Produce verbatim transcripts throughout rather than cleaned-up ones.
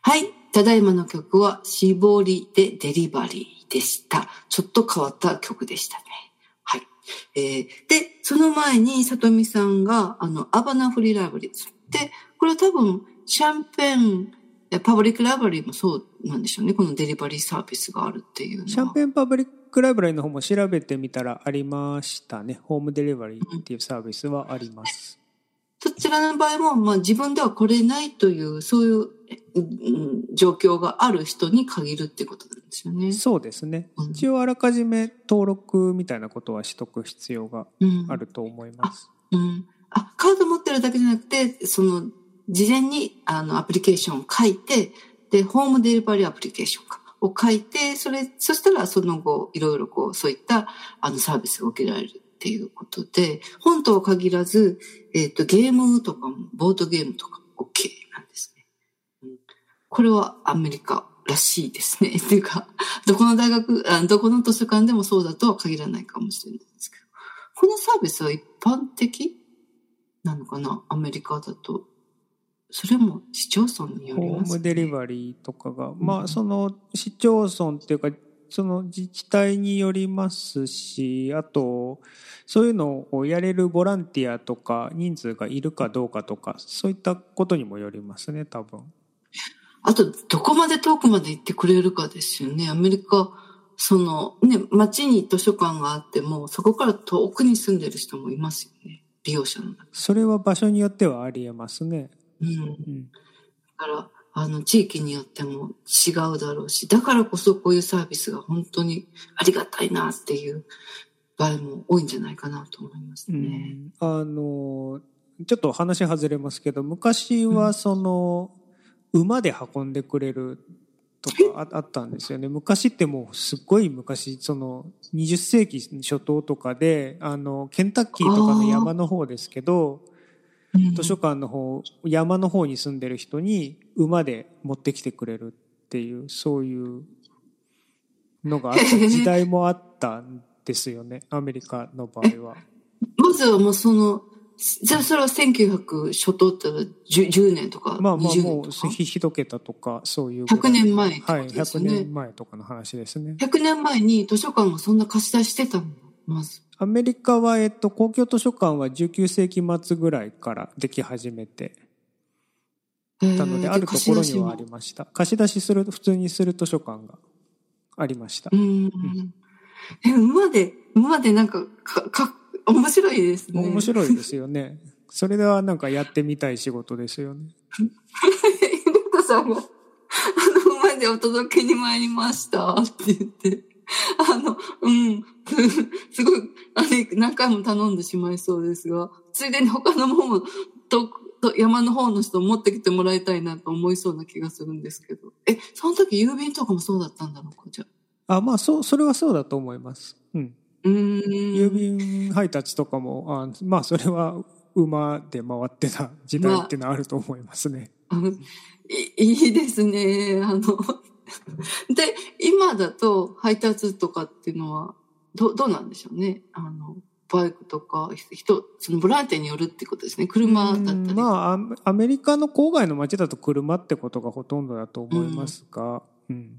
はい。ただいまの曲は、絞りでデリバリーでした。ちょっと変わった曲でしたね。はい。えー、で、その前に、さとみさんが、あの、アバナフリーライブリー。で、これは多分、シャンペン、パブリックライブラリーもそうなんでしょうね。このデリバリーサービスがあるっていうのは。 シャンペンパブリックライブラリーの方も調べてみたらありましたね。ホームデリバリーっていうサービスはあります。 うん、そちらの場合も、まあ自分では来れないという、そういう、うん、状況がある人に限るってことなんですよね。 そうですね。うん、一応あらかじめ登録みたいなことはしとく必要があると思います。 うん。あ、うん、あ、カード持ってるだけじゃなくて、その、事前にあのアプリケーションを書いて、で、ホームデリバリーアプリケーションかを書いて、それ、そしたらその後、いろいろこう、そういったあのサービスが受けられるっていうことで、本とは限らず、えっと、ゲームとかも、ボードゲームとかも OK なんですね。うん、これはアメリカらしいですね。っていうか、どこの大学あ、どこの図書館でもそうだとは限らないかもしれないですけど、このサービスは一般的なのかな、アメリカだと。それも市町村によりますね。 ホームデリバリーとかが、まあその市町村っていうかその自治体によりますし、あとそういうのをやれるボランティアとか人数がいるかどうかとか、そういったことにもよりますね、多分。 あとどこまで遠くまで行ってくれるかですよね。アメリカ、そのね、街に図書館があってもそこから遠くに住んでる人もいますよね、利用者の中で。 それは場所によってはありえますね。 うん、うん、だからあの地域によっても違うだろうし、だからこそこういうサービスが本当にありがたいなっていう場合も多いんじゃないかなと思いますね。 うん、あのちょっと話外れますけど、昔はその、うん、馬で運んでくれるとか あ, あったんですよね。昔ってもうすっごい昔、そのにじゅっ世紀初頭とかで、あのケンタッキーとかの山の方ですけど、図書館の方、山の方に住んでる人に馬で持ってきてくれるっていう、そういうのがあった時代もあったんですよね、アメリカの場合は。 まずはもうその、じゃあそれはせんきゅうひゃく初頭ってのは 10, じゅうねんとかまあまあにじゅうねんとか、 もう一桁とかそういうひゃくねんまえってことですよね。 はい、ひゃくねんまえとかの話ですね。 ひゃくねんまえに図書館がそんな貸し出してたの、まず。 アメリカは、えっと、公共図書館はじゅうきゅう世紀末ぐらいからでき始めてたので、あるところにはありました。貸し出しする、普通にする図書館がありました。 うん、うん、え、馬で、馬でなんか、か、か、面白いですね。 面白いですよね。それではなんかやってみたい仕事ですよね。 レタさんが、あの、馬でお届けに参りましたって言って、あの、うん、すごい、あれ、何回も頼んでしまいそうですが、ついでに他のものも、と、と山の方の人を持ってきてもらいたいなと思いそうな気がするんですけど。え、その時郵便とかもそうだったんだろうか、じゃあ。あ、まあ、そう、それはそうだと思います。うん。 うん。 郵便配達とかも、あ、まあ、それは馬で回ってた時代っていうのはあると思いますね。 まあ、い, いいですね。あの、で、今だと配達とかっていうのは、ど、どうなんでしょうね。あの、バイクとか、人、そのボランティアによるってことですね。車だったり。 まあ、アメリカの郊外の街だと車ってことがほとんどだと思いますが、うんうん、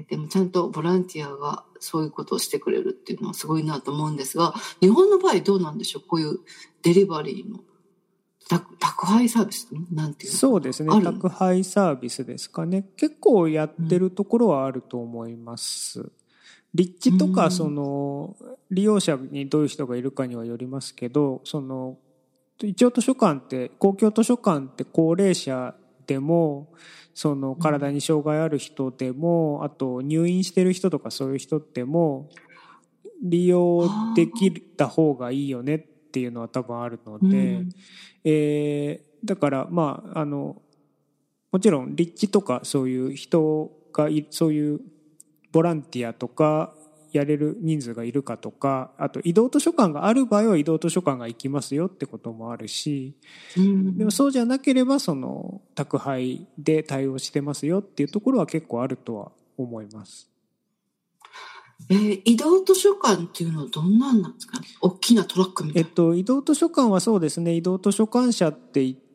でもちゃんとボランティアがそういうことをしてくれるっていうのはすごいなと思うんですが、日本の場合どうなんでしょう、こういうデリバリーの宅, 宅配サービスなんていうの？ そうですね、宅配サービスですかね。結構やってるところはあると思います。うん、立地とかその利用者にどういう人がいるかにはよりますけど、その一応図書館って公共図書館って高齢者でもその体に障害ある人でも、あと入院してる人とかそういう人でも利用できた方がいいよねっていうのは多分あるので、うん、えー、だからまああのもちろん立地とかそういう人がそういうボランティアとかやれる人数がいるかとか、あと移動図書館がある場合は移動図書館が行きますよってこともあるし、うん、でもそうじゃなければその宅配で対応してますよっていうところは結構あるとは思います。 えー、移動図書館っていうのはどんなんなんですか？大きなトラックみたいな。 えっと、移動図書館はそうですね、移動図書館車って言って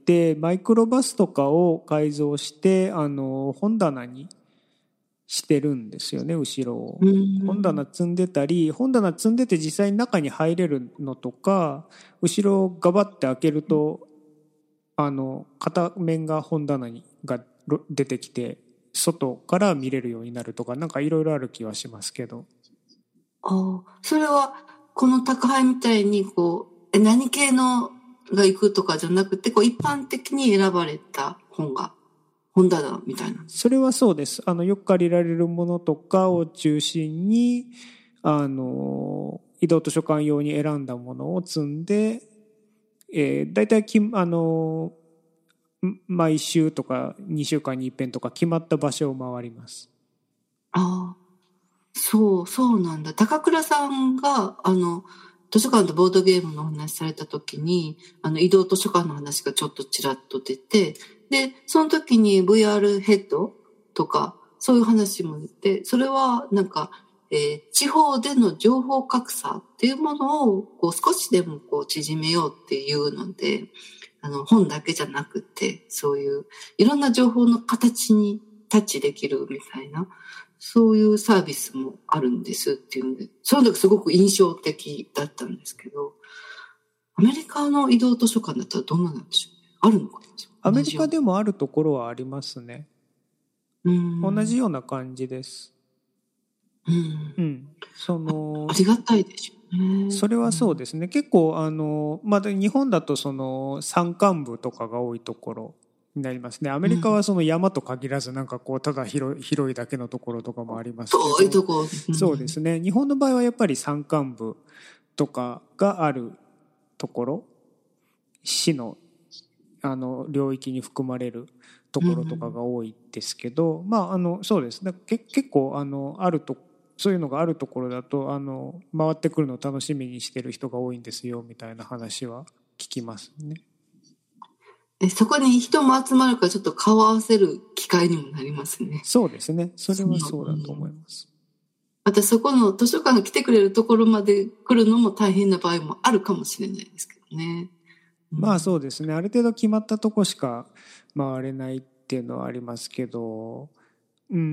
ってマイクロバスとかを改造してあの本棚にしてるんですよね、後ろを。本棚積んでたり、本棚積んでて実際に中に入れるのとか、後ろをガバッて開けるとあの片面が本棚にが出てきて外から見れるようになるとか、なんかいろいろある気はしますけど。 ああ、それはこの宅配みたいにこう何系のが行くとかじゃなくて、こう一般的に選ばれた本が本棚みたいな。 それはそうです。あのよく借りられるものとかを中心にあの移動図書館用に選んだものを積んで、えー、だいたいきあの毎週とかにしゅうかんに一遍とか決まった場所を回ります。 ああ、そうそうなんだ。高倉さんがあの図書館とボードゲームの話された時に、あの移動図書館の話がちょっとちらっと出て、でその時に ブイアール ヘッドとかそういう話も出て、それはなんか、えー、地方での情報格差っていうものをこう少しでもこう縮めようっていうので、あの本だけじゃなくてそういういろんな情報の形にタッチできるみたいな、そういうサービスもあるんですっていうんで、その時すごく印象的だったんですけど、アメリカの移動図書館だったらどんななんでしょうね。あるのかな。 アメリカでもあるところはありますね。 うん、 同じような感じです。 うん、 うん、そのあ, ありがたいでしょうね。 それはそうですね。結構あの、まだ日本だとその山間部とかが多いところになりますね。アメリカはその山と限らずなんかこうただ広い、広いだけのところとかもありますけど、 遠いとこ、 うん、そうですね。日本の場合はやっぱり山間部とかがあるところ、市のあの領域に含まれるところとかが多いですけど、うん、まああのそうですね。け結構あのあるとそういうのがあるところだとあの回ってくるのを楽しみにしてる人が多いんですよみたいな話は聞きますね。 えそこに人も集まるからちょっと顔合わせる機会にもなりますね。 そうですね。それはそうだと思います。 またそこの図書館が来てくれるところまで来るのも大変な場合もあるかもしれないですけどね。 まあそうですね。ある程度決まったとこしか回れないっていうのはありますけど、うん、うん、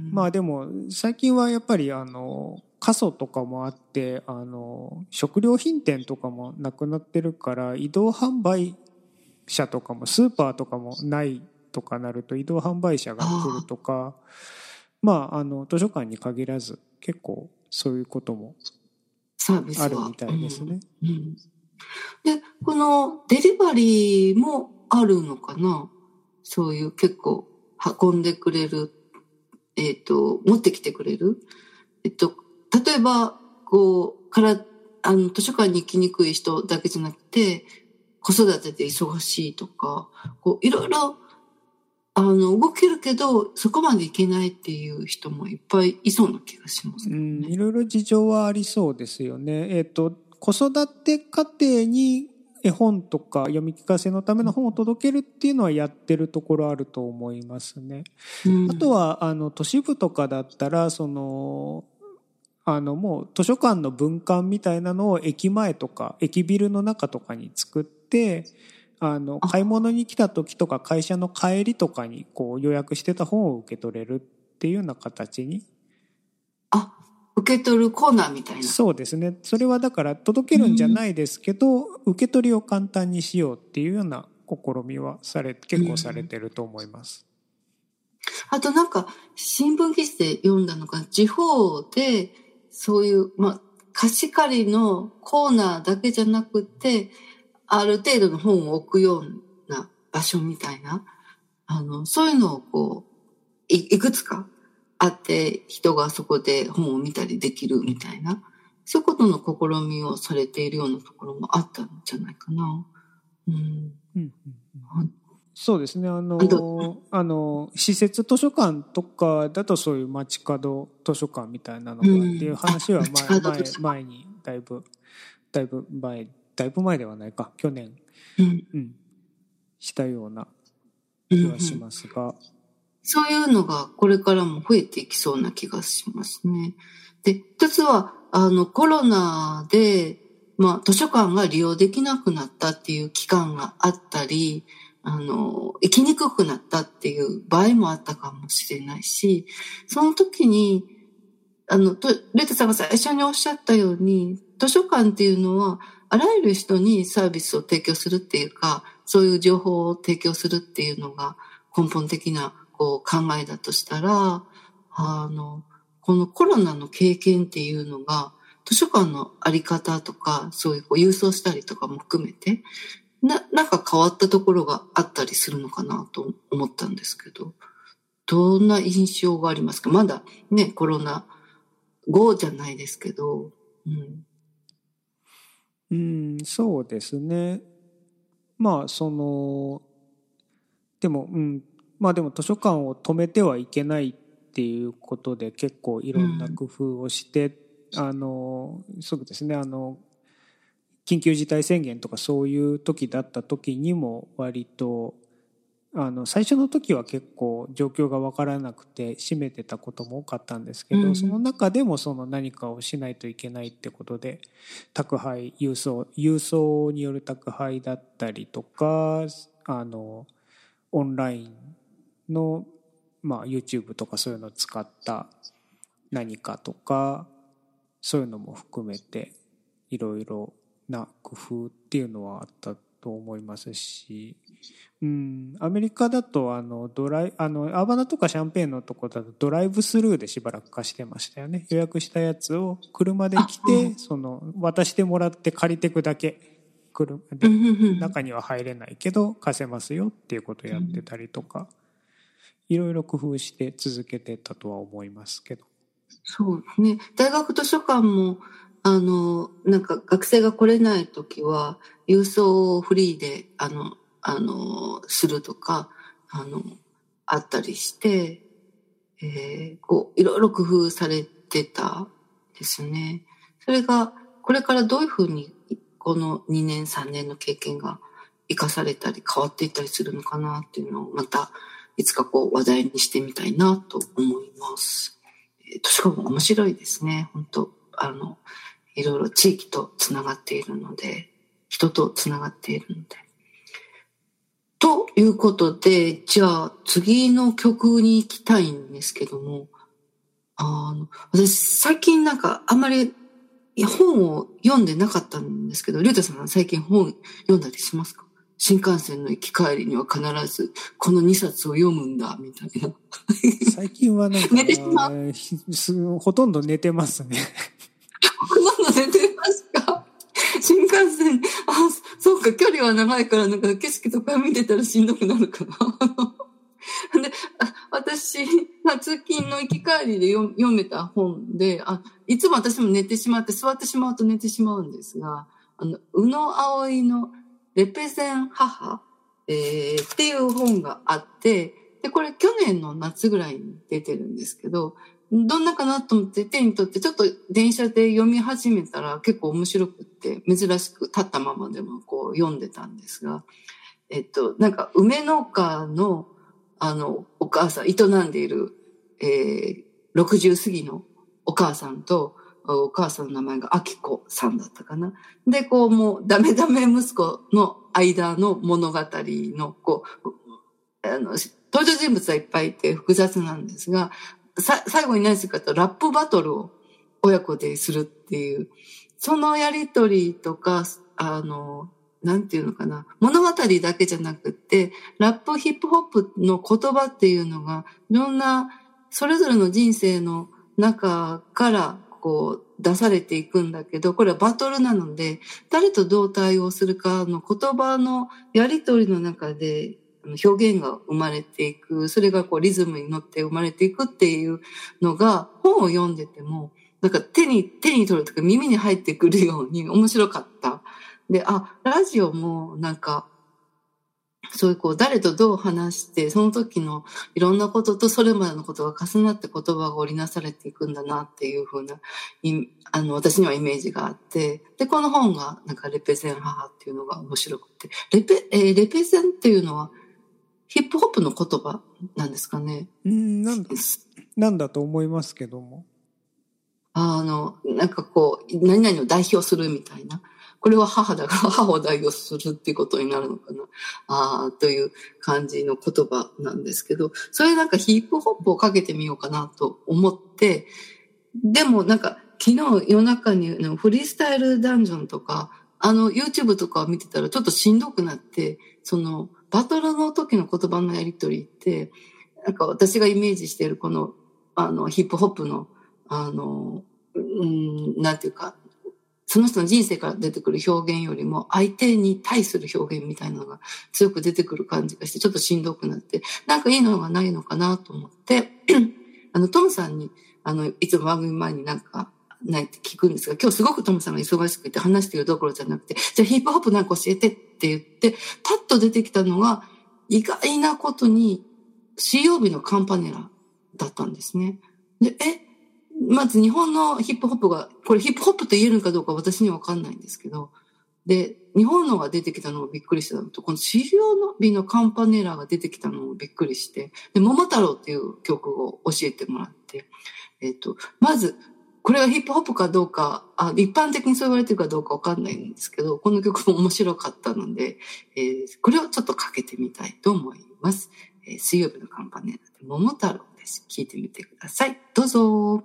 まあでも最近はやっぱりあの過疎とかもあってあの食料品店とかもなくなってるから移動販売車とかもスーパーとかもないとかなると移動販売車が来るとか、あまああの図書館に限らず結構そういうこともあるみたいですね。 うんうん、でこのデリバリーもあるのかな。そういう結構運んでくれる、えっと持ってきてくれる、えっと例えばこうからあの図書館に行きにくい人だけじゃなくて子育てで忙しいとかこういろいろあの動けるけどそこまでいけないっていう人もいっぱいいそうな気がしますね。うん、 いろいろ事情はありそうですよね。えっと子育て家庭に絵本とか読み聞かせのための本を届けるっていうのはやってるところあると思いますね。うん、あとはあの都市部とかだったらそのあのもう図書館の分館みたいなのを駅前とか駅ビルの中とかに作ってあの買い物に来た時とか会社の帰りとかにこう予約してた本を受け取れるっていうような形に。 あ、受け取るコーナーみたいな。 そうですね。それはだから届けるんじゃないですけど、うん、受け取りを簡単にしようっていうような試みはされ結構されてると思います。 うん、あとなんか新聞記事で読んだのが地方でそういうまあ貸し借りのコーナーだけじゃなくてある程度の本を置くような場所みたいなあのそういうのをこう い, いくつかあって人がそこで本を見たりできるみたいなそういうことの試みをされているようなところもあったんじゃないかな。うんうんうん、 そうですね。あのあの施設図書館とかだとそういう街角図書館みたいなのがっていう話は 前, 前, 前にだいぶだいぶ前だいぶ前ではないか去年、うんうん、したような気はしますが、うんうん、 そういうのがこれからも増えていきそうな気がしますね。で、一つはあのコロナで、まあ、図書館が利用できなくなったっていう期間があったり、 あの、生きにくくなったっていう場合もあったかもしれないし、その時に、あの、と、レタさんが最初におっしゃったように、図書館っていうのは、あらゆる人にサービスを提供するっていうか、そういう情報を提供するっていうのが根本的なこう考えだとしたら、あの、このコロナの経験っていうのが、図書館のあり方とか、そういうこう郵送したりとかも含めて、な、なんか変わったところがあったりするのかなと思ったんですけど、どんな印象がありますか？まだね、コロナ後じゃないですけど、うん。 うん、そうですね。まあ、その、でも、うん、まあでも図書館を止めてはいけないっていうことで結構いろんな工夫をして、うん、あの、そうですね、あの、緊急事態宣言とかそういう時だった時にも割と、あの最初の時は結構状況が分からなくて閉めてたことも多かったんですけど、 うん、 その中でもその何かをしないといけないってことで宅配郵送郵送による宅配だったりとか、あのオンラインの、まあ、YouTube とかそういうのを使った何かとかそういうのも含めていろいろな工夫っていうのはあったと思いますし、うん、アメリカだとあのドライあのアーバナとかシャンペーンのとこだとドライブスルーでしばらく貸してましたよね。予約したやつを車で来て、その渡してもらって借りていくだけ、車で中には入れないけど貸せますよっていうことをやってたりとか、いろいろ工夫して続けてたとは思いますけど。 そうね。大学図書館もあのなんか学生が来れないときは郵送をフリーであのあのするとかあのあったりして、えー、こういろいろ工夫されてたですね。それがこれからどういうふうにこのにねんさんねんの経験が生かされたり変わっていったりするのかなっていうのをまたいつかこう話題にしてみたいなと思います。図書館も面白いですね。本当あのいろいろ地域とつながっているので、人とつながっているので。ということで、じゃあ次の曲に行きたいんですけども、あの私最近なんかあんまり本を読んでなかったんですけど、リュウタさんは最近本読んだりしますか？新幹線の行き帰りには必ずこのにさつを読むんだみたいな。 最近はなんか寝てしまうほとんど寝てますね。 ほとんど寝てますか？新幹線、あ、そうか、距離は長いからなんか景色とか見てたらしんどくなるかな。で、私、まあ、通勤の行き帰りで読読めた本で、あ、いつも私も寝てしまって座ってしまうと寝てしまうんですが、あの、宇野葵のレペゼン母、えー、っていう本があって、で、これ去年の夏ぐらいに出てるんですけど、どんなかなと思って手に取ってちょっと電車で読み始めたら結構面白くって珍しく立ったままでもこう読んでたんですが、えっと、なんか梅農家のあのお母さん、営んでいる、えー、ろくじゅう過ぎのお母さんと、お母さんの名前が明子さんだったかな。で、こうもうダメダメ息子の間の物語の、こう、あの、登場人物はいっぱいいて複雑なんですが、さ、最後に何するかとラップバトルを親子でするっていう、そのやりとりとか、あの、なんていうのかな、物語だけじゃなくて、ラップヒップホップの言葉っていうのが、いろんな、それぞれの人生の中からこう出されていくんだけど、これはバトルなので、誰とどう対応するかの言葉のやりとりの中で、表現が生まれていく、それがこうリズムに乗って生まれていくっていうのが本を読んでても、なんか手に、手に取るとか耳に入ってくるように面白かった。で、あ、ラジオもなんか、そういうこう誰とどう話して、その時のいろんなこととそれまでのことが重なって言葉が織りなされていくんだなっていう風な、あの、私にはイメージがあって、で、この本がなんかレペゼン母っていうのが面白くて、レペ、えー、レペゼンっていうのはヒップホップの言葉なんですかね。 うん、なんだ、なんだと思いますけども。 あの、なんかこう、何々を代表するみたいな。 これは母だから母を代表するっていうことになるのかな。ああ、という感じの言葉なんですけど、それなんかヒップホップをかけてみようかなと思って、でもなんか昨日夜中にフリースタイルダンジョンとか、あの YouTube とかを見てたらちょっとしんどくなって、そのバトルの時の言葉のやりとりって、なんか私がイメージしているこの、あのヒップホップの、あの、うん、なんていうか、その人の人生から出てくる表現よりも相手に対する表現みたいなのが強く出てくる感じがしてちょっとしんどくなって、なんかいいのがないのかなと思って、あのトムさんに、あの、いつも番組前になんか、ないって聞くんですが、今日すごくトムさんが忙しくて話しているどころじゃなくて、じゃあヒップホップなんか教えてって言って、パッと出てきたのが、意外なことに、水曜日のカンパネラだったんですね。で、え、まず日本のヒップホップが、これヒップホップと言えるのかどうか私にはわかんないんですけど、で、日本のが出てきたのをびっくりしたのと、この水曜日のカンパネラが出てきたのをびっくりして、で、桃太郎っていう曲を教えてもらって、えっと、まず、これがヒップホップかどうか、あ、一般的にそう言われてるかどうかわかんないんですけど、この曲も面白かったので、えー、これをちょっとかけてみたいと思います。えー、水曜日のカンパネラで桃太郎です。聞いてみてください。どうぞ。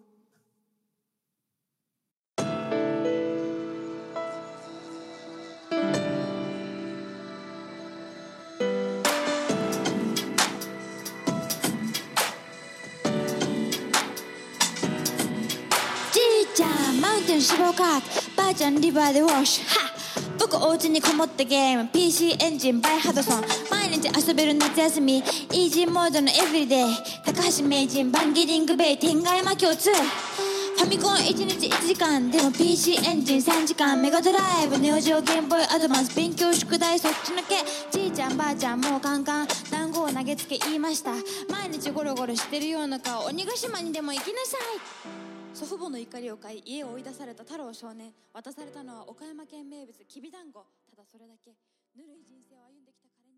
マウンテン脂肪カートばあちゃんリバーでウォッシュは僕お家にこもったゲーム ピーシー エンジンバイハドソン毎日遊べる夏休みイージーモードのエブリデイ高橋名人バンギリングベイ天外魔境ツーファミコンいちにちいちじかんでも ピーシー エンジンさんじかんメガドライブネオジオゲームボーイアドバンス勉強宿題そっちのけじいちゃんばあちゃんもうカンカン団子を投げつけ言いました毎日ゴロゴロしてるような顔鬼ヶ島にでも行きなさい祖父母の怒りを買い家を追い出された太郎少年渡されたのは岡山県名物きびだんごただそれだけぬるい人生を歩んできた彼